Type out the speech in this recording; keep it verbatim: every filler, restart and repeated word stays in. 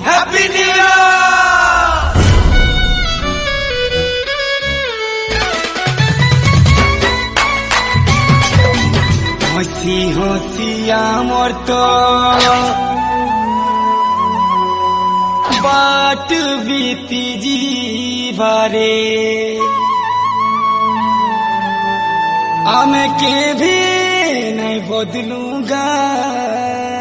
Happy new year. हसी हसी आमर तो बाट बीती जीवारे आम के भी नहीं बदलूंगा।